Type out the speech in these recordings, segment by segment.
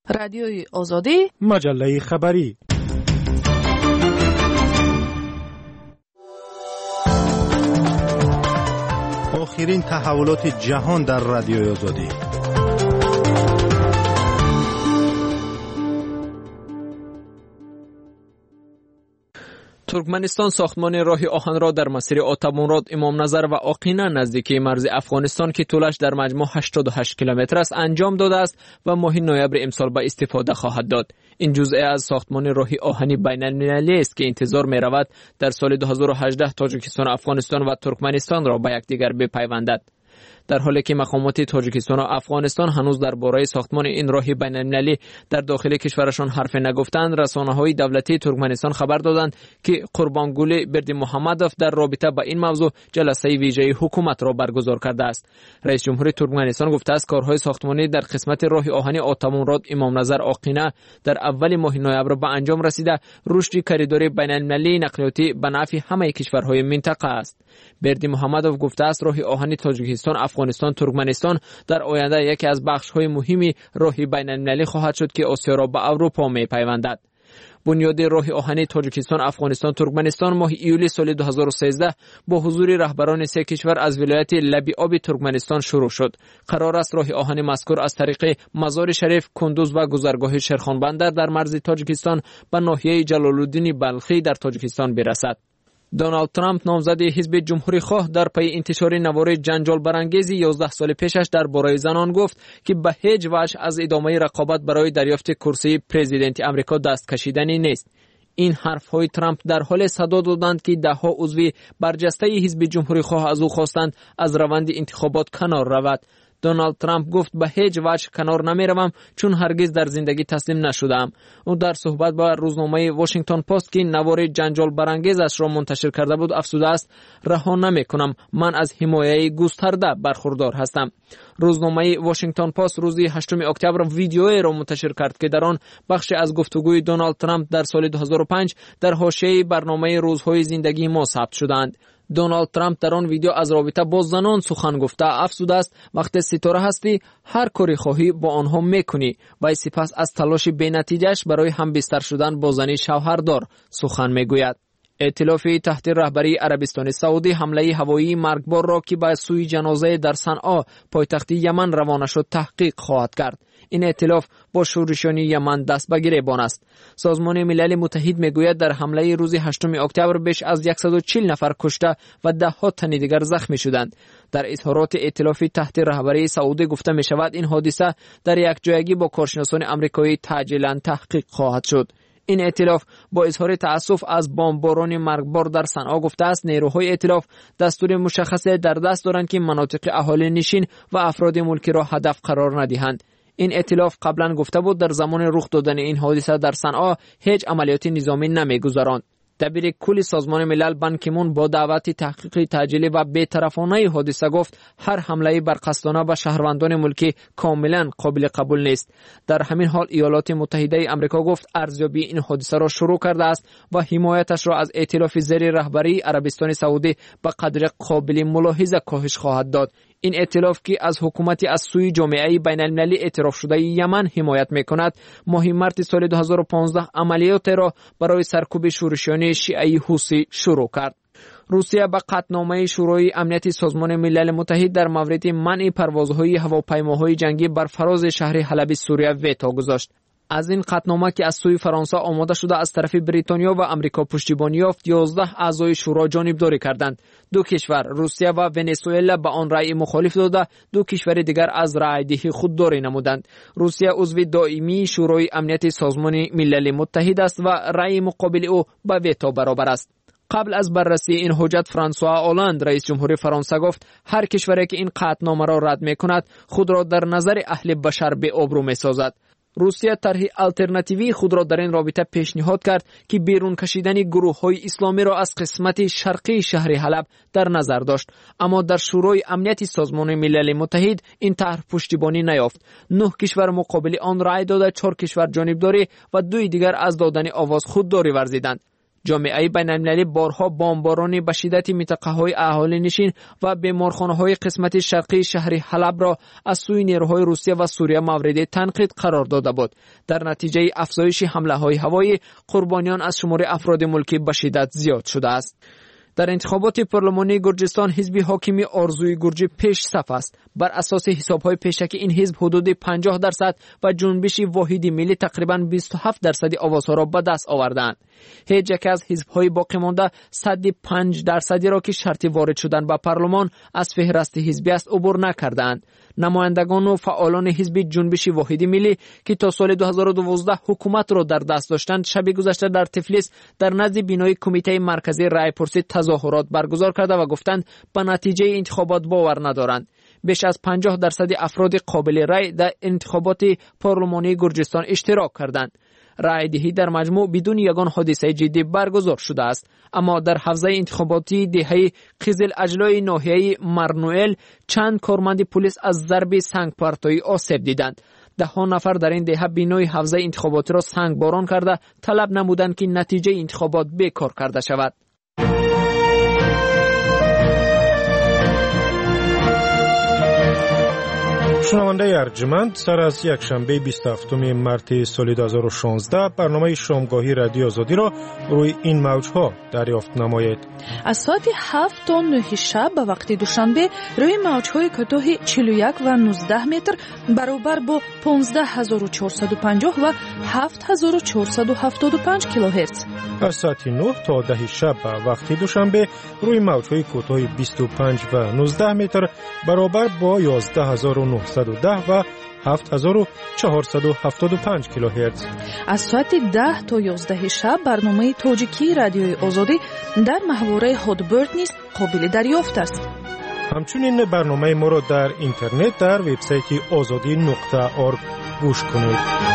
رادیوی آزادی، مجله خبری. آخرین تحولات جهان در رادیوی آزادی. ترکمنستان ساختمان راه آهن را در مسیر آتابانراد امام نظر و آقینه نزدیکی مرز افغانستان که طولش در مجموع 88 کیلومتر است انجام داده است و ماه نوامبر امسال به استفاده خواهد داد. این جزء از ساختمان راه آهنی بین المللی است که انتظار می رود در سال 2018 تاجیکستان، افغانستان و ترکمنستان را به یکدیگر بپیوندد. در حالی که مقامات تاجیکستان و افغانستان هنوز درباره ساختمان این راه بین المللی در داخل کشورشان حرف نگفتند، رسانه‌های دولتی ترکمنستان خبر دادند که قربانگل بردیمحمدوف در رابطه با این موضوع جلسه ویژه حکومت را برگزار کرده است. رئیس جمهور ترکمنستان گفته است کارهای ساختمانی در قسمت راه آهنی آتابانراد امام نظر آقینه در اول ماه نوامبر به انجام رسیده رشد کریدور بین المللی نقلیاتی به نفع همه کشورهای منطقه است. بردیمحمدوف گفته است راه آهنی تاجیکستان، افغانستان، ترکمنستان در آینده یکی از بخش‌های مهمی راه بین المللی خواهد شد که آسیا را به اروپا می‌پیوندد. بنیاد راه آهنی تاجیکستان، افغانستان، ترکمنستان ماه ایول سال 2013 با حضور رهبران سه کشور از ولایت لبی آب ترکمنستان شروع شد. قرار است راه آهنی مذکور از طریق مزار شریف، کندوز و گذرگاه شیرخان بندر در مرز تاجیکستان به ناحیه جلال‌الدین بلخی در تاجیکستان برسد. دونالد ترامپ نامزد حزب جمهوری خواه در پی انتشار نوار جنجال برانگیز 11 سال پیشش درباره زنان گفت که به هیچ وجه از ادامه رقابت برای دریافت کرسی پرزیدنت آمریکا دست کشیدنی نیست. این حرف‌های ترامپ در حال صدا دادند که ده‌ها عضو برجسته حزب جمهوری خواه از او خواستند از روند انتخابات کنار رود. دونالد ترامپ گفت به هیچ وجه کنار نمیروم چون هرگز در زندگی تسلیم نشدم. او در صحبت با روزنامه واشنگتن پست که نوار جنجال برانگیزش را منتشر کرده بود افزوده است رها نمیکنم، من از حمایت گسترده برخوردار هستم. روزنامه واشنگتن پست روز 8 اکتبر ویدیویی را منتشر کرد که در آن بخشی از گفتگوی دونالد ترامپ در سال 2005 در حاشیه برنامه روزهای زندگی ما ثبت شدند. دونالد ترامپ در آن ویدیو از رابطه با زنان سخن گفته افزوده است وقتی ستاره هستی هر کاری خواهی با آنها میکنی و سپس از تلاش بی‌نتیجه‌اش برای همبستر شدن با زنی شوهردار سخن میگوید. ائتلاف تحت رهبری عربستان سعودی حمله هوایی مرگبار را که به سوی جنازه در صنعا پایتخت یمن روانه شد تحقیق خواهد کرد. این ائتلاف با شورشیان یمن دست به گریبان است. سازمان ملل متحد میگوید در حمله روز 8 اکتبر بیش از 140 نفر کشته و ده‌ها تن دیگر زخمی شدند. در اظهارات ائتلاف تحت رهبری سعودی گفته می شود این حادثه در یک جایگی با کارشناسان آمریکایی تعجیلاً تحقیق خواهد شد. این ائتلاف با اظهار تأسف از بمباران مرگبار در صنعا گفته است نیروهای ائتلاف دستور مشخصی در دست دارند که مناطق اهالی نشین و افراد ملکی را هدف قرار ندهند. این ائتلاف قبلا گفته بود در زمان رخ دادن این حادثه در صنعا هیچ عملیات نظامی نمیگذراند. دبیر کل سازمان ملل بان کی مون با دعوت تحقیق تعجیلی و بی‌طرفانه حادثه گفت هر حمله بر قصدانه به شهروندان ملکی کاملا قابل قبول نیست. در همین حال ایالات متحده آمریکا گفت ارزیابی این حادثه را شروع کرده است و حمایتش را از ائتلاف زیر رهبری عربستان سعودی به قدر قابل ملاحظه کاهش خواهد داد. این ائتلاف که از حکومتی از سوی جامعه بین المللی اعتراف شده یمن حمایت میکند ماه مارس سال 2015 عملیات را برای سرکوب شورشیان شیعی حوثی شروع کرد. روسیه به قطعنامه شورای امنیت سازمان ملل متحد در مورد منع پروازهای هواپیماهای جنگی بر فراز شهر حلب سوریه ویتو گذاشت. از این قطعنامه که از سوی فرانسه آماده شده از طرف بریتانیا و آمریکا پشتیبانی یافت 11 اعضای شورا جانبداری کردند. دو کشور روسیه و ونزوئلا به آن رأی مخالف داده، دو کشور دیگر از رأی دهی خودداری نمودند. روسیه عضو دائمی شورای امنیت سازمان ملل متحد است و رأی مقابل او به ویتو برابر است. قبل از بررسی این حجت فرانسوا آلاند رئیس جمهور فرانسه گفت هر کشوری که این قطعنامه را رد می‌کند خود را در نظر اهل بشر بی‌آبرو می‌سازد. روسیه طرح آلترناتیوی خود را در این رابطه پیشنهاد کرد که بیرون کشیدن گروه‌های اسلامی را از قسمت شرقی شهر حلب در نظر داشت، اما در شورای امنیت سازمان ملل متحد این طرح پشتیبانی نیافت. 9 کشور مقابل آن رأی داده، 4 کشور جانبداری و 2 دیگر از دادن آواز خودداری ورزیدند. جامعه بین‌المللی بارها بمباران به شدت منطقه‌های اهالی نشین و بیمارخانه‌های قسمت شرقی شهر حلب را از سوی نیروهای روسیه و سوریه مورد تنقید قرار داده بود. در نتیجه افزایش حمله‌های هوایی، قربانیان از شمار افراد ملکی به شدت زیاد شده است. در انتخابات پارلمانی گرجستان حزب حاکمی آرزوی گرجی پیش صف است. بر اساس حساب‌های پیشکی این حزب حدود 50% و جنبش واحد ملی تقریباً 27% آوازها را به دست آوردند. هیچ یک از حزب‌های باقی مانده 5% را که شرط وارد شدن به پارلمان از فهرست حزبی است عبور نکردند. نمایندگان و فعالان حزب جنبش واحد ملی که تا سال 2012 حکومت را در دست داشتند، شب گذشته در تفلیس در نزد بینای کمیته مرکزی رای‌پرسی تظاهرات برگزار کرده و گفتند به نتیجه انتخابات باور ندارند. بیش از 50% افراد قابل رای در انتخابات پارلمانی گرجستان اشتراک کردند. رای دهی در مجموع بدون یگان حادثه جدی برگزار شده است، اما در حوزه انتخاباتی دهه قزل اجلای ناحیه مرنوئل چند کارمند پلیس از ضرب سنگ پرتایی آسیب دیدند. ده‌ها نفر در این دهه بینای حوزه انتخاباتی را سنگ باران کرده طلب نمودند که نتیجه انتخابات بیکار کرده شود. شنونده ارجمند، سر از یک شنبه 27 مارس سال 2016 برنامه شامگاهی رادیو آزادی را روی این موجها دریافت نمایید. از ساعت 7 تا 9 شب به وقت دوشنبه روی موجهای کوتاه 41 و 19 متر برابر با 15450 و 7475 کیلوهرتز. از ساعت 9 تا 10 شب به وقت دوشنبه روی موجهای کوتاه 25 و 19 متر برابر با 11910 و 7475 کیلوهرتز. از ساعت 10 تا 11 شب برنامه تاجیکی رادیوی آزادی در محوره هادبرد نیز قابل دریافت است. همچنین برنامه ما را در اینترنت در وبسایت azadi.org گوش کنید.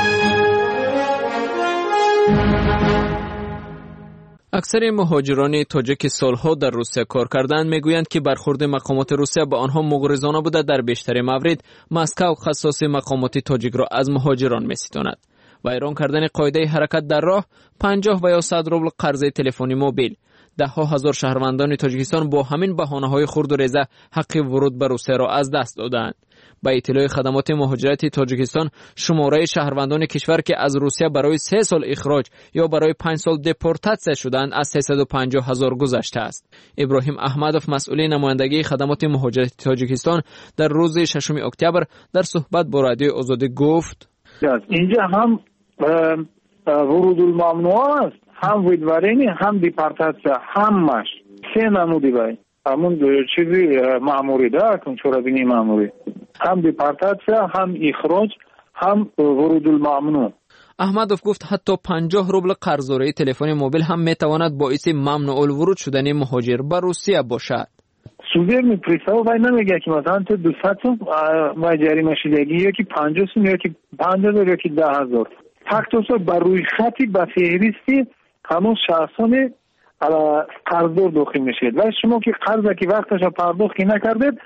اکثر مهاجران تاجیک سالها در روسیه کار کردند میگویند که برخورد مقامات روسیه با آنها مغرضانه بوده. در بیشتر موارد مسکو خصاص مقامات تاجیک را از مهاجران می‌ستاند. ویران کردن قاعده حرکت در راه، 50 و یا 100 روبل قرض تلفنی موبیل. ده‌ها هزار شهروندان تاجیکستان با همین بهانه‌های خرد و ریزه حق ورود به روسیه را از دست دادند. با اطلاع خدمات مهاجرت تاجیکستان، شماره شهروندان کشور که از روسیه برای 3 سال اخراج یا برای 5 سال دپورتاسیون شدند از 350,000 گذشته است. ابراهیم احمدوف، مسئول نمایندگی خدمات مهاجرت تاجیکستان، در روز 6 اکتبر در صحبت با رادیو آزادی گفت: اینجا هم ورود الممنوع است، هم ویدوارینی، هم دیپارتاسیا، همش 3 نمودی بای همون چیزی معمولی ده، کنچورابینی معمولی، هم دیپارتاسیا، هم اخراج، هم ورود الممنوع. احمدوف گفت حتی 50 روبل قرضداری تلفن موبیل هم میتواند باعث ممنوع الورود شدن مهاجر به روسیه باشد. سوزیر میپریسا و باید نمیگه که مثلا تو 200 و جریمه شدگی یا که 50 یا که 50,000 یا که 10,000 فاکتور بر روی خطی به فهرستی همون شخصان قرضدار داخل میشید و شما که قرضه که وقتش پرداخت نکردید،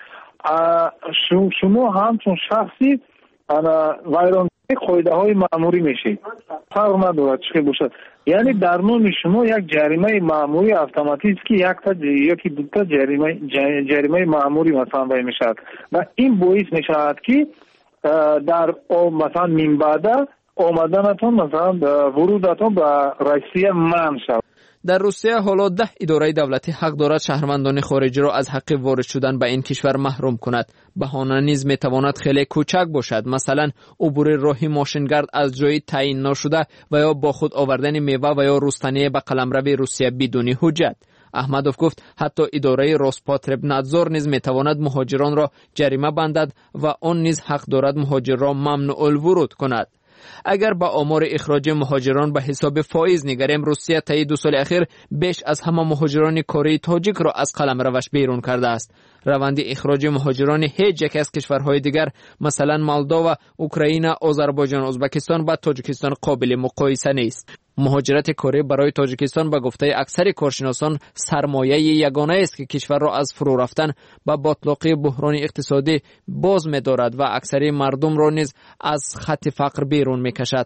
شما همچون شخصی ویران قاعده های مأموری میشید. فرق ندارد چه باشد، یعنی در نام شما یک جریمه مأموری اتوماتیک که یک تا یا که دو تا جریمه مأموری مثلا وای میشد و این باعث میشد که در مثلا من بعد آمدنتون مثلا ورودتون به روسیه منع شود. در روسیه حالا 10 اداره دولتی حق دارد شهروندان خارجی را از حق وارد شدن به این کشور محروم کند. بهانه نیز میتواند خیلی کوچک باشد، مثلا عبور راهی ماشینگرد از جای تعیین نشده و یا با خود آوردن میوه و یا رستنی به قلمرو روسیه بدون حجت. احمدوف گفت حتی اداره روسپاتربنادزور نیز میتواند مهاجران را جریمه بندد و آن نیز حق دارد مهاجر را ممنوع الورود کند. اگر با آمار اخراج مهاجران به حساب فائز نگریم، روسیه طی 2 سال اخیر بیش از همه مهاجران کره تاجیک را از قلمروش بیرون کرده است. روند اخراج مهاجران هیچ یک از کشورهای دیگر مثلا مولداوا، اوکراین، آذربایجان، ازبکستان با تاجیکستان قابل مقایسه نیست. مهاجرت کره برای تاجیکستان به گفته اکثر کارشناسان سرمایه یگانه است که کشور را از فرو رفتن به باتلاقی بحران اقتصادی باز می‌دارد و اکثر مردم را نیز از خط فقر بیرون می‌کشد.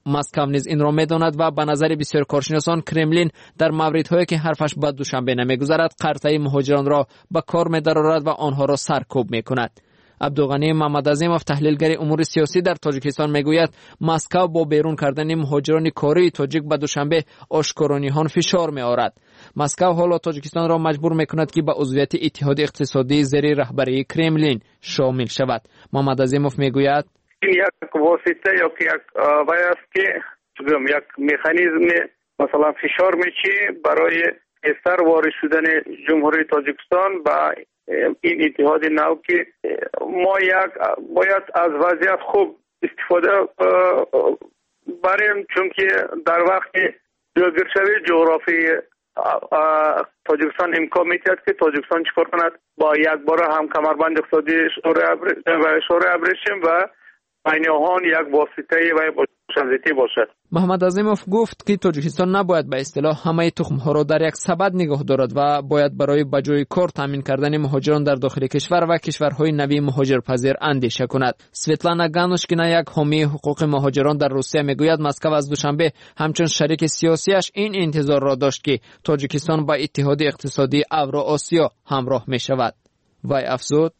مسکو نیز این را می‌داند و به نظر بسیار کارشناسان کرملین در موردهایی که حرفش به دوشنبه نمی‌گذرد قرطه مهاجران را به کار می‌درآورد و آنها را سرکوب می‌کند. عبدالغنی محمدعظیمов تحلیلگر امور سیاسی در تاجیکستان میگوید مسکو با بیرون کردن مهاجران کاری تاجیک به دوشنبه آشکارانیان فشار می‌آورد. مسکو حالا تاجیکستان را مجبور می‌کند که به عضویت اتحاد اقتصادی زیر رهبری کرملین شامل شود. محمدعظیمov میگوید این یک واسطه یا یک وای است که یک مکانیزم مثلا فشار میچی برای استر وارد شدن جمهوری تاجیکستان و این اتحاد نو که ما باید از وضعیت خوب استفاده بریم، چون که در وقت جلوگیری جغرافی تاجیکستان امکان میتید که تاجیکستان چیکار کند با یک بار هم کمربند اقتصادی شورای ابریشم و بین آن یک واسطه و شرطی باشد. محمدعظیمov گفت که تاجیکستان نباید به اصطلاح همه تخم‌ها را در یک سبد نگاه دارد و باید برای بجای کار تامین کردن مهاجران در داخل کشور و کشورهای نوی مهاجرپذیر اندیشه کند. سویتلانا گانوشکینا، یک حامی حقوق مهاجران در روسیه، میگوید مسکو از دوشنبه همچون شریک سیاسیش این انتظار را داشت که تاجیکستان با اتحاد اقتصادی اوراسیا همراه می شود. وای افزود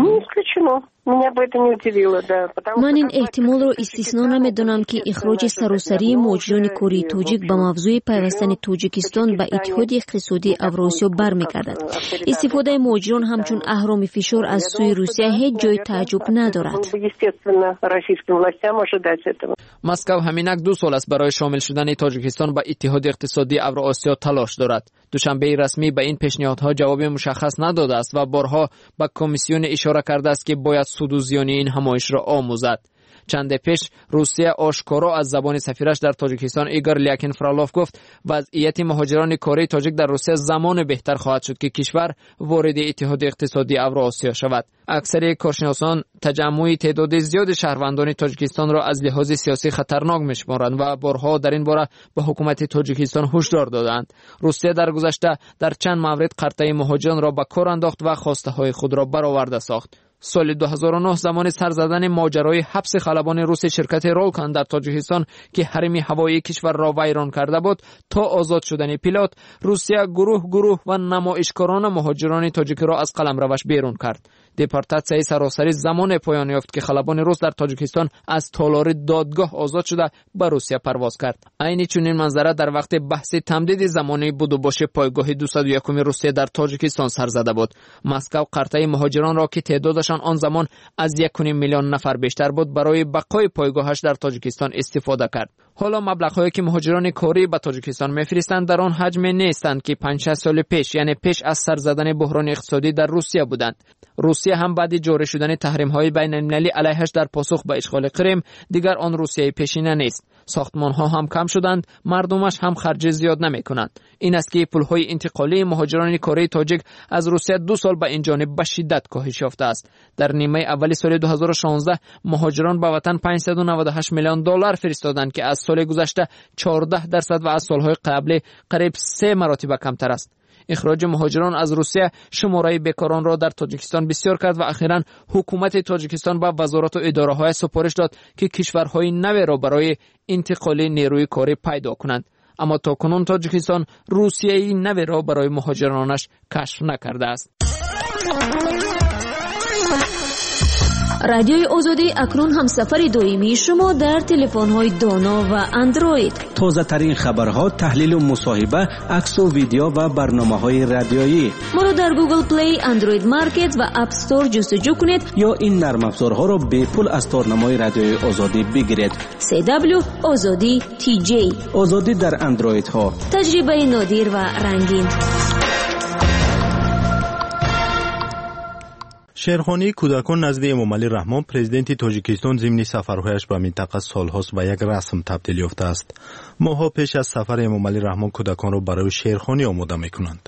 من این احتمال رو استثنا نمیدونم که اخراج سراسری مهاجران کاری تاجیک به موضوع پیوستن تاجیکستان به اتحاد اقتصادی اوراسیا برمیگردد. استفاده مهاجران همچون اهرام فشار از سوی روسیه هیچ جای تعجب ندارد. مسکو همینک 2 سال است برای شامل شدن تاجیکستان به اتحاد اقتصادی اوراسیا تلاش دارد. دوشنبه رسمی به این پیشنهادها جواب مشخص نداده است و بارها به کمیسیون اشاره کرده است که باید سود و زیان این همایش را آموزد. چند پیش روسیه آشکارا از زبان سفیرش در تاجیکستان ایگور لیاکین فرالاف گفت وضعیت مهاجران کاری تاجیک در روسیه زمان بهتر خواهد شد که کشور وارد اتحاد اقتصادی اوراسیا شود. اکثر کارشناسان تجمع تعداد زیاد شهروندان تاجیکستان را از لحاظ سیاسی خطرناک می‌شمارند و بارها در این باره به حکومت تاجیکستان هشدار دادند. روسیه در گذشته در چند مورد قرطه مهاجران را به کار انداخت و خواسته‌های خود را برآورده ساخت. سال 2009 زمان سر زدن ماجرای حبس خلبان روس شرکت رولکان در تاجیکستان که حریم هوایی کشور را ویران کرده بود تا آزاد شدن پیلوت، روسیه گروه و نمایشکاران مهاجران تاجیک را از قلمروش بیرون کرد. دپورتاسیای سراسری زمان پایان یافت که خلبان روس در تاجیکستان از تالار دادگاه آزاد شده به روسیه پرواز کرد. عین چنین منظره در وقت بحث تمدید زمانی بود و باش پایگاه 201 روسیه در تاجیکستان سر زده بود. مسکو قرطه مهاجران را که تعدادشان آن زمان از 1.5 میلیون نفر بیشتر بود برای بقای پایگاهش در تاجیکستان استفاده کرد. حالا مبلغ‌هایی که مهاجران کاری به تاجیکستان می‌فرستند در آن حجم نیستند که 5-6 سال پیش، یعنی پیش از سر زدن بحران اقتصادی در روسیه بودند. روسیه هم بعد جاری شدن تحریم‌های بین‌المللی علیهش در پاسخ به اشغال کریم دیگر آن روسیه پیشینه نیست. ساختمان‌ها هم کم شدند، مردمش هم خرج زیاد نمی‌کنند. این است که پول‌های انتقالی مهاجران کاری تاجیک از روسیه 2 سال به این جانب به شدت کاهش یافته است. در نیمه اول سال 2016 مهاجران به وطن $598 میلیون فرستادند که از سال گذشته 14% و از سال‌های قبل قریب 3 مراتب کمتر است. اخراج مهاجران از روسیه شماره بیکاران را در تاجیکستان بسیار کرد و اخیراً حکومت تاجیکستان به وزارت و اداره‌های سفارش داد که کشورهای نوی را برای انتقال نیروی کاری پیدا کنند. اما تاکنون تاجیکستان روسیه‌ای نوی را برای مهاجرانش کشف نکرده است. رادیوی آزادی اکنون همسفر دائمی شما در تلفن‌های دانا و اندروید. تازه ترین خبرها، تحلیل و مصاحبه، عکس و ویدیو و برنامه‌های رادیویی. ما را در گوگل پلی، اندروید مارکت و اپ استور جستجو کنید یا این نرم افزارها را به پول از تارنمای رادیوی آزادی بگیرید. CW آزادی TJ. آزادی در اندروید ها. تجربه نادر و رنگین. شیرخانی کودکان نزد امامعلی رحمان پرزیدنت تاجیکستان ضمن سفرهایش به منطقه سالهاست و یک رسم تبدیل یافته است. ماها پیش از سفر امامعلی رحمان کودکان را برای شیرخانی آماده می‌کنند.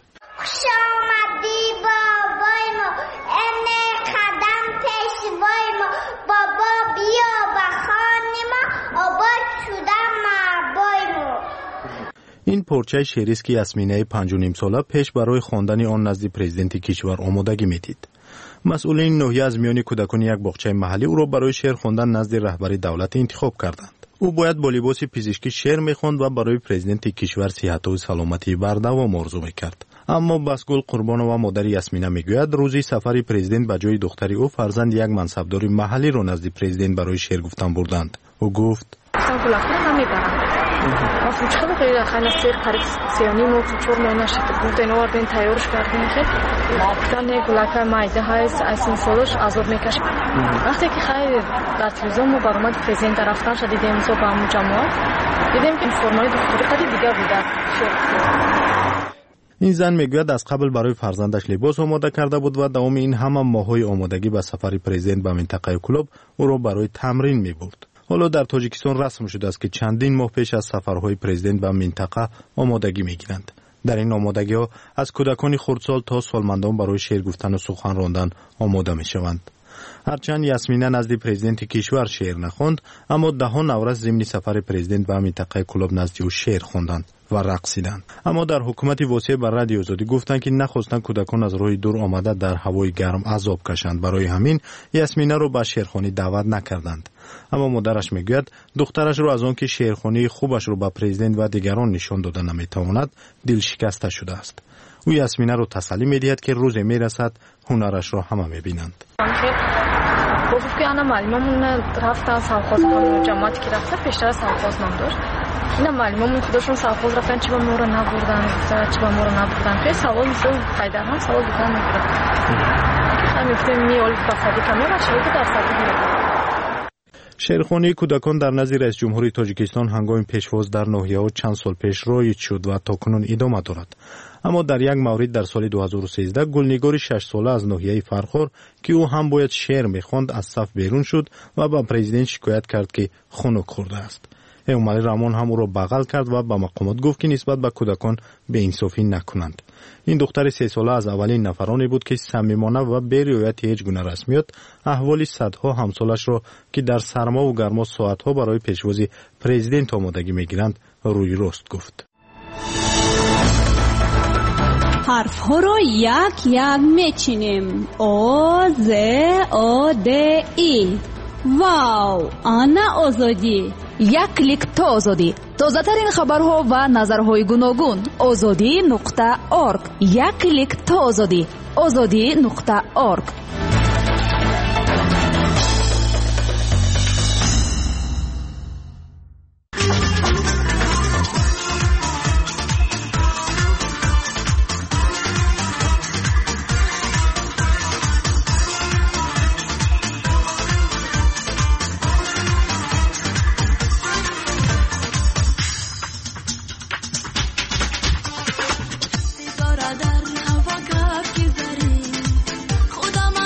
این پارچه شعری است که یاسمینه 5.5 ساله پیش برای خواندن آن نزد پرزیدنت کشور آمادگی می‌دید. مسئولین ناحیه از میان کودکان یک باغچه محلی او را برای شعر خواندن نزد رهبری دولت انتخاب کردند. او باید با لباس پزشکی شعر میخواند و برای پرزیدنت کشور صحت و سلامتی بردوام آرزو میکرد. اما بسگل قربانова مادر یاسمینا میگوید روزی سفر پرزیدنت به جای دختری او فرزند یک منصبدار محلی رو نزد پرزیدنت برای شعر گفتن بردند. او گفت فوچخه خیلی خیلی سیر قریب 3.5 ماه نشد. گفتن آوردن تیارش کردن خیلی. گفتن گلکه مایده های ایسین سالش عذاب میکشه. وقتی که خیلی در تلویزیون ما برآمد پرزیدنت رفتن شد دیدیم صبح همون جماعت دیدیم که فرمای دکتری خیلی دیگه بوده. این زن میگوید از قبل برای فرزندش لباس آماده کرده بود و دوام این همه ماهای آمادگی به سفر پرزیدنت به منطقه کلوب او را برای تمرین میبرد. حالا در تاجیکستان رسم شده است که چندین ماه پیش از سفرهای پرزیدنت به منطقه آمادگی میگیرند. در این آمادگی ها از کودکان خردسال تا سالمندان برای شعر گفتن و سخن راندن آماده میشوند. هرچند یاسمینا نزد پرزیدنت کشور شعر نخواند، اما ده نورس ضمن سفر پرزیدنت به منطقه کلوب نزد او شعر خواندند و رقصیدند. اما در حکومت واسطه بر رادیو آزادی گفتند که نخواستند کودکان از راه دور آمده در هوای گرم عذاب کشند. برای همین یاسمینا را به شعرخوانی دعوت نکردند. اما مادرش میگوید دخترش را از آن که شعرخوانی خوبش را به پرزیدنت و دیگران نشان داده نمیتواند دل شکسته شده است. او یاسمینا را تسلی میدهد که روزی میرسد هنرش را همه میبینند. گفت که انا معلممون رفتن سرخواز همون جماعتی که رفته پیشتر سرخواز نام داشت. اینا معلممون خودشون سرخواز رفتن چی با ما رو نبردن چی با ما رو نبردن. خیلی سوال مثل قیدر هم سوال بکنن میگیرن. همین که میول بسادی کمی و شروع در سادی میگیرن. شعرخوانی کودکان در نزد رئیس جمهوری تاجیکستان هنگام پیشواز در ناحیه‌ها چند سال پیش رایج شد و تاکنون ادامه دارد. اما در یک مورد در سال 2013 گلنگار 6 ساله از ناحیه فرخور که او هم باید شعر می‌خواند از صف بیرون شد و به پرزیدنت شکایت کرد که خنک خورده است. امامعلی رحمان هم او را بغل کرد و به مقامات گفت که نسبت به کودکان بی‌انصافی نکنند. این دختر 3 ساله از اولین نفرانی بود که صمیمانه و بی رعایت هیچ گونه رسمیت احوال صدها همسالش را که در سرما و گرما ساعتها برای پیشوازی پرزیدنت آمادگی می‌گیرند روی راست گفت. حرف ها رو یک یک میچینیم. او ز او د ای. واو، آنا آزادی. یک کلیک تا آزادی. تازه ترین خبرها و نظرهای گوناگون. azadi.org. یک کلیک تا آزادی. azadi.org. در هوا کف که زری خودم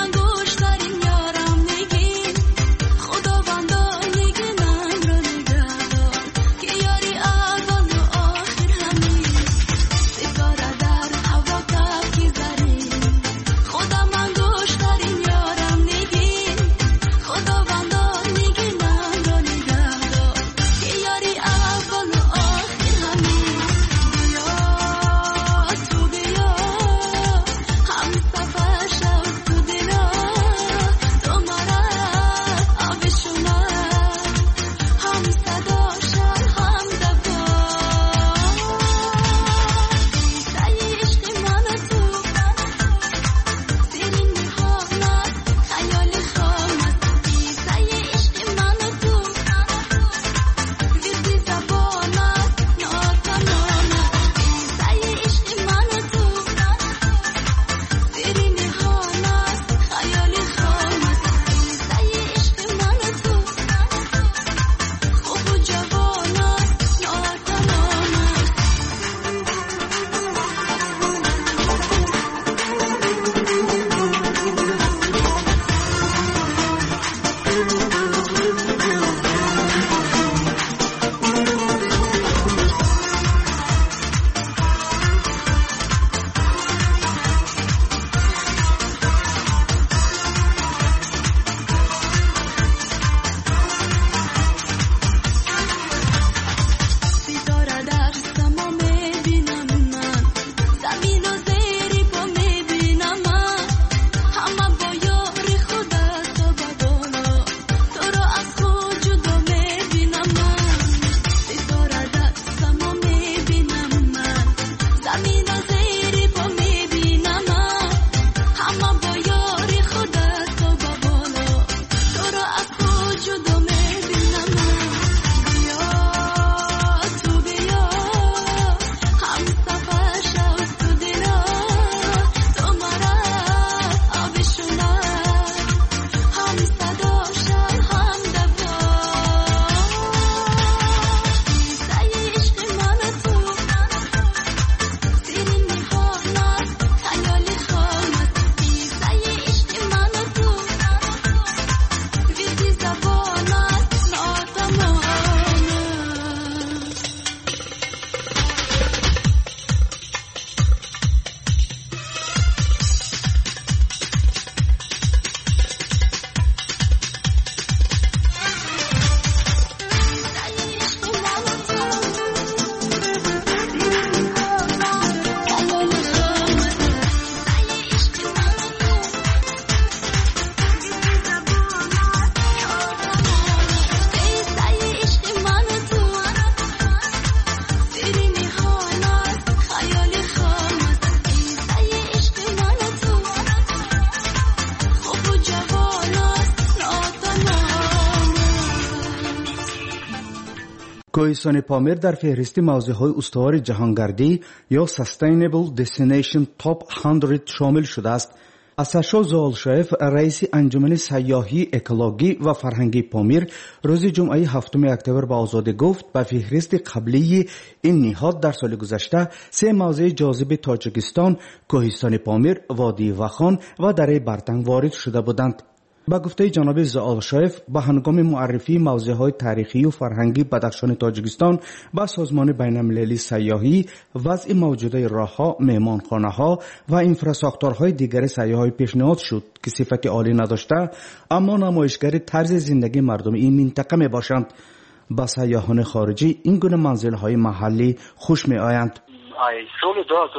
کوهستان پامیر در فهرست موضوعهای استوار جهانگردی یا Sustainable Destination Top 100 شامل شده است. اسدشاه زوالشایف رئیس انجمن سیاحی اکولوژی و فرهنگی پامیر روز جمعه 7 اکتبر به آزادی گفت به فهرست قبلی این نهاد در سال گذشته 3 موضوع جاذب تاجیکستان، کوهستان پامیر، وادی وخان و دره برتنگ وارد شده بودند. با گفته جناب زوالشایف به هنگام معرفی موضوعهای تاریخی و فرهنگی بدخشان تاجیکستان با سازمان بین‌المللی سیاحی، وضع موجوده راهها، مهمانخانه‌ها و انفراستراکچورهای دیگر سیاحی پیشنهاد شد که صفت عالی نداشته اما نمایشگر طرز زندگی مردم این منطقه میباشند. با سیاحان خارجی این گونه منزل‌های محلی خوش می‌آیند. سال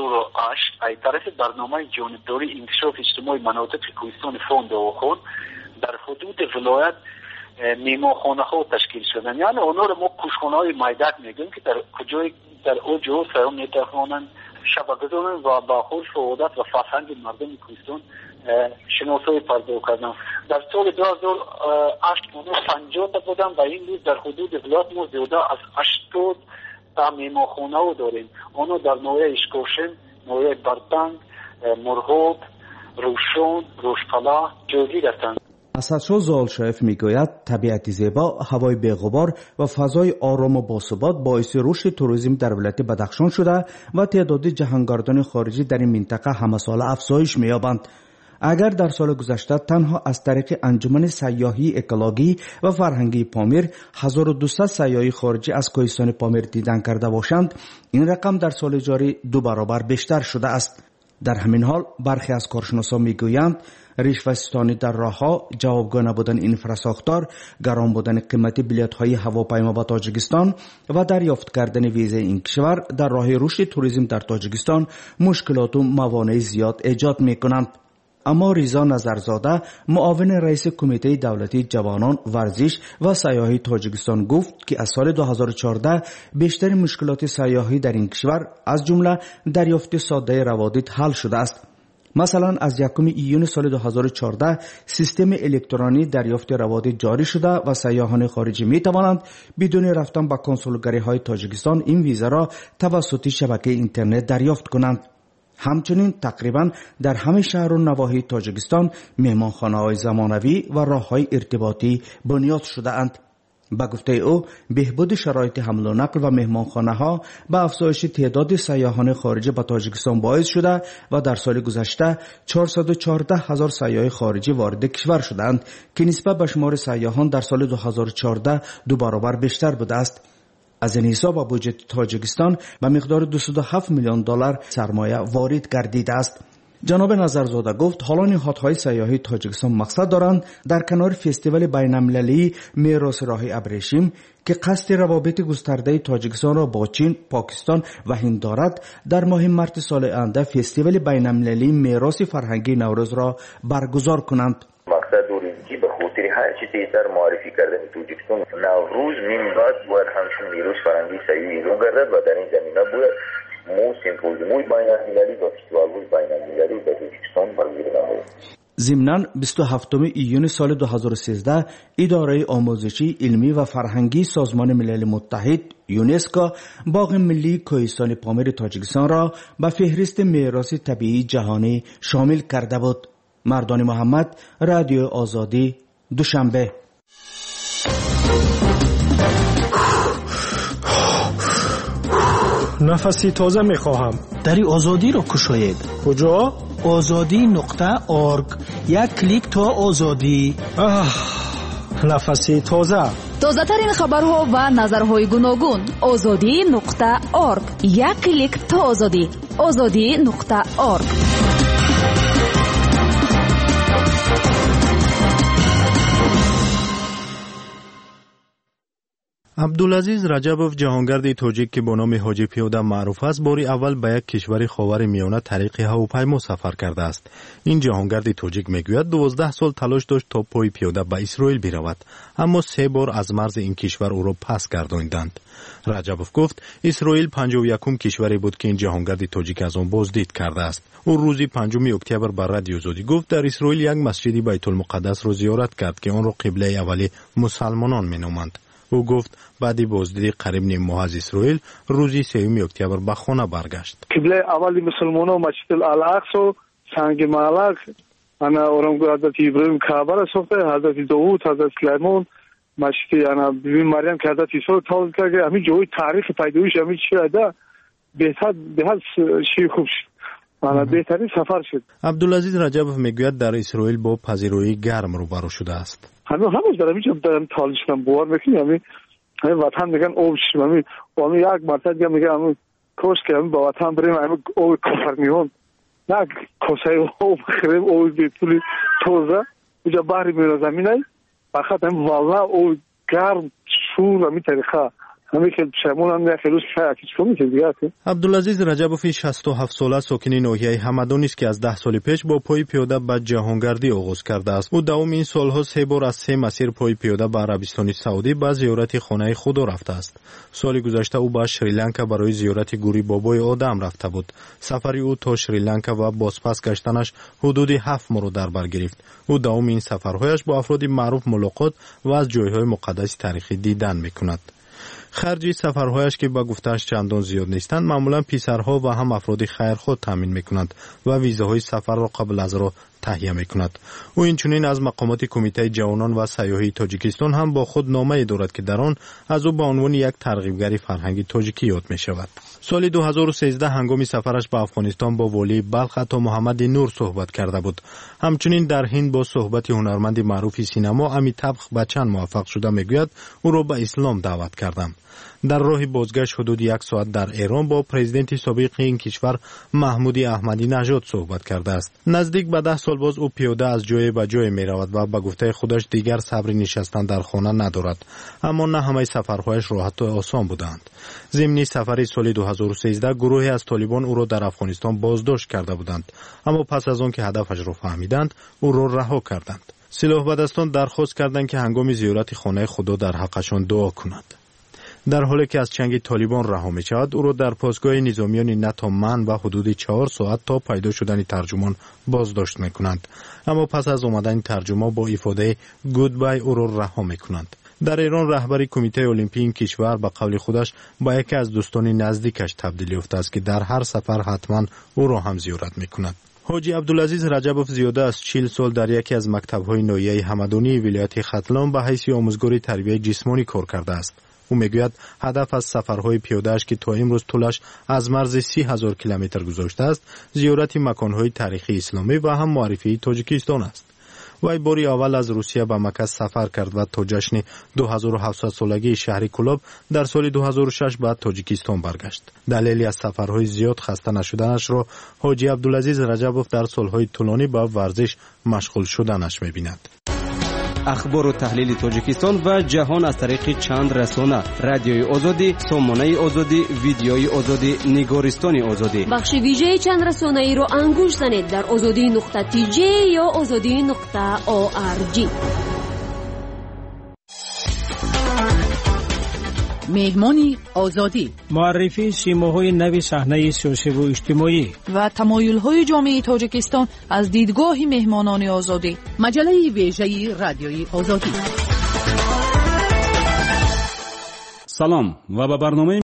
2008 طرف برنامه جانبداری انکشاف اجتماعی مناطق کوهستان فاند و خود در حدود ولایت میمانخانه ها تشکیل شدن. یعنی اونا رو ما کوشخانه های میدک میگیم که در اوجو سیام میتوانند شب گذارن و با خورش و عادت و فرهنگ مردم کوهستان شناسایی پرداخت کردن. در سال 2008 اونا 50 تا بودن و این روز در حدود ولایت ما زیاده از 80 تا میمانخانه ها داریم. اونا در نوع اشکوشن، نوع برتنگ، مرغوب، روشون، روشپلا جوگیر هستند. اسدشاه زوالشایف میگوید طبیعت زیبا، هوای بی‌غبار و فضای آرام و باثبات باعث رشد توریسم در ولایت بدخشان شده و تعداد جهانگردان خارجی در این منطقه همه ساله افزایش می‌یابند. اگر در سال گذشته تنها از طریق انجمن سیاحی اکولوژی و فرهنگی پامیر 1200 سیاحی خارجی از کوهستان پامیر دیدن کرده باشند، این رقم در سال جاری 2 برابر بیشتر شده است. در همین حال برخی از کارشناسان میگویند ریشه‌ستانی در راهها، جوابگو نبودن اینفراستراکچور، گران بودن قیمت بلیط‌های هواپیما به تاجیکستان و دریافت کردن ویزه این کشور در راه رشد توریسم در تاجیکستان مشکلات و موانع زیاد ایجاد میکنند. اما ریزا نظرزاده معاون رئیس کمیته دولتی جوانان، ورزش و سیاحی تاجیکستان گفت که از سال 2014 بیشتر مشکلات سیاحی در این کشور از جمله دریافت ساده روابط حل شده است. مثلا از 1 ایون سال 2014 سیستم الکترونی دریافت روابط جاری شده و سیاحان خارجی می توانند بدون رفتن به کنسولگری های تاجیکستان این ویزا را توسط شبکه اینترنت دریافت کنند. همچنین تقریبا در همه شهر و نواحی تاجیکستان مهمانخانه‌های زمانوی و راه‌های ارتباطی بنیاد شده اند. با گفته او بهبود شرایط حمل و نقل و مهمانخانه‌ها به افزایش تعداد سیاحان خارجی به تاجیکستان باعث شده و در سال گذشته 414,000 سیاح خارجی وارد کشور شدند که نسبت به شمار سیاحان در سال 2014 2 برابر بیشتر بوده است. از این حساب بودجه تاجیکستان به مقدار 207 میلیون دلار سرمایه وارد گردیده است. جناب نظرزاده گفت حالا نهادهای سیاحی تاجیکستان مقصد دارند در کنار فستیوال بین‌المللی میراث راه ابریشم که قصد روابط گسترده تاجیکستان را با چین، پاکستان و هند دارد، در ماه مارس سال آینده فستیوال بین‌المللی میراث فرهنگی نوروز را برگزار کنند. مقصد اوریجی به خاطر هر چیزی تر معرفی کردن تاجیکستان نوروز من بعد باید همچون میراث فرهنگی سیاحی ایران گردد و در این زمینه باید سیمپوزیوم بین‌المللی و فستیوال بین‌المللی در تاجیکستان برگزار نماید. ضمناً 27 ایون سال 2013 اداره آموزشی، علمی و فرهنگی سازمان ملل متحد یونسکو باغ ملی کوهستان پامیر تاجیکستان را به فهرست میراث طبیعی جهانی شامل کرده بود. مردان محمد، رادیو آزادی، دوشنبه. نفسی تازه میخواهم. دری آزادی را کشاید. کجا؟ azadi.org. یک کلیک تا آزادی. نفسی تازه. تازه ترین خبرها و نظرهای گوناگون. azadi.org. یک کلیک تا آزادی. azadi.org. عبدالعزیز رجبوف جهانگرد تاجیک که با نام حاجی پیاده معروف است باری اول به یک کشور خاور میانه طریق هواپیما سفر کرده است. این جهانگرد تاجیک میگوید 12 سال تلاش داشت تا پای پیاده به اسرائیل برود، اما 3 بار از مرز این کشور او را پس گرداندند. رجبوف گفت اسرائیل 51م کشوری بود که این جهانگرد تاجیک از آن بازدید کرده است. او روز 5 اکتبر بر رادیو آزادی گفت در اسرائیل یک مسجد بیت المقدس را زیارت کرد که آن را قبله اولی مسلمانان مینامند. او گفت بعد بازدید قریب نیم ماه از اسرائیل روزی 3 اکتبر به خانه برگشت. قبله اولی مسلمانان مسجد الاقصی و سنگ معلق انا اورنگو حضرت ابراهیم کعبه را ساخته، حضرت داوود، حضرت سلیمان مسجد انا بیبی مریم که حضرت عیسی رو تازه کرد. همین جای تاریخ پیدایش همین چی ادا بهتر شی خوب شد. انا بهترین سفر شد. عبدالعزیز رجبوف میگوید در اسرائیل با پذیرایی گرم روبرو شده است. هنوز دارم تالشم بوار میکنم. همین وطن میگن اوش همین یک مرتبه میگم همین کوش که همین با وطن بریم همین او کفر میون نه کوسای او بخریم او بیتولی توزه اونجا بحری میره زمینه فقط همین والا او گرم شور همین طریقه همین که شمون هم یک روز شاید میشه دیگه. عبدالعزیز رجبوفی 67 ساله ساکن ناحیه همدان است که از 10 سال پیش با پای پیاده به جهانگردی آغاز کرده است. او دوام این سالها 3 بار از 3 مسیر پای پیاده به عربستان سعودی به زیارت خانه خدا رفته است. سال گذشته او به شریلانکا برای زیارت گوری بابای آدم رفته بود. سفر او تا شریلانکا و بازپس گشتنش حدود 7 ماه را در بر گرفت. او دوام این سفرهایش با افراد معروف ملاقات و از جایهای مقدس تاریخی دیدن میکند. خرج سفرهایش که با گفته‌اش چندان زیاد نیستند معمولا پسرها و هم افراد خیرخواه تامین میکنند و ویزاهای سفر را قبل از آن تهیه میکند. او اینچنین از مقامات کمیته جوانان و سیاحی تاجیکستان هم با خود نامه دارد که در آن از او به عنوان یک ترغیبگر فرهنگی تاجیکی یاد میشود. سال 2013 هنگام سفرش به افغانستان با والی بلخ عطا محمد نور صحبت کرده بود. همچنین در هند با صحبت هنرمند معروف سینما امیتاب بچن موفق شده میگوید او را به اسلام دعوت کردم. در راه بازگشت حدود 1 ساعت در ایران با پرزیدنت سابق این کشور محمود احمدی نژاد صحبت کرده است. نزدیک به 10 سال باز او پیاده از جای به جای می رود و به گفته خودش دیگر صبر نشستن در خانه ندارد. اما نه همه سفرهایش راحت و آسان بودند. ضمن سفر سال 2013 گروهی از طالبان او را در افغانستان بازداشت کرده بودند، اما پس از آن که هدفش را فهمیدند او را رها کردند. سلاح بدستان درخواست کردند که هنگام زیارت خانه خدا در حقشان دعا کند. در حالی که از چنگ طالبان رها می شود او را در پاسگاه نظامیان نتامن و حدود 4 ساعت تا پیدا شدن ترجمان بازداشت می کنند، اما پس از آمدن ترجمان با ifade گودبای او را رها می کنند. در ایران رهبر کمیته المپی این کشور به قول خودش با یکی از دوستان نزدیکش تبدیل یافته است که در هر سفر حتما او را هم زیارت می کند. حاجی عبدالعزیز رجبوف زیاده از 40 سال در یکی از مکتب‌های ناحیه همدانی ولایت ختلان به حیث آموزگار تربیت جسمانی کار کرده است. او میگوید هدف از سفرهای پیاده‌اش که تا امروز طولش از مرز 30,000 کیلومتر گذشته است، زیارت مکان‌های تاریخی اسلامی و هم معرفی تاجیکستان است. وی باری اول از روسیه به مکه سفر کرد و تا جشن 2700 سالگی شهر کلاب در سال 2006 به تاجیکستان برگشت. دلیلی از سفرهای زیاد خسته نشدنش را حاجی عبدالعزیز رجبوف در سالهای طولانی به ورزش مشغول شدنش می‌بیند. اخبار و تحلیل تاجیکستان و جهان از طریق چند رسانه: رادیوی آزادی، سامانه آزادی، ویدیوی آزادی، نگارستان آزادی. بخش ویژه چند رسانه ای رو انگوش زنید در azadi.tj یا azadi.org. مهمانی آزادی، معرفی سیماهای نوی صحنه سیاسی و اجتماعی و تمایل‌های جامعه تاجیکستان از دیدگاه مهمانان آزادی. مجله ویژه رادیوی آزادی. سلام و به برنامه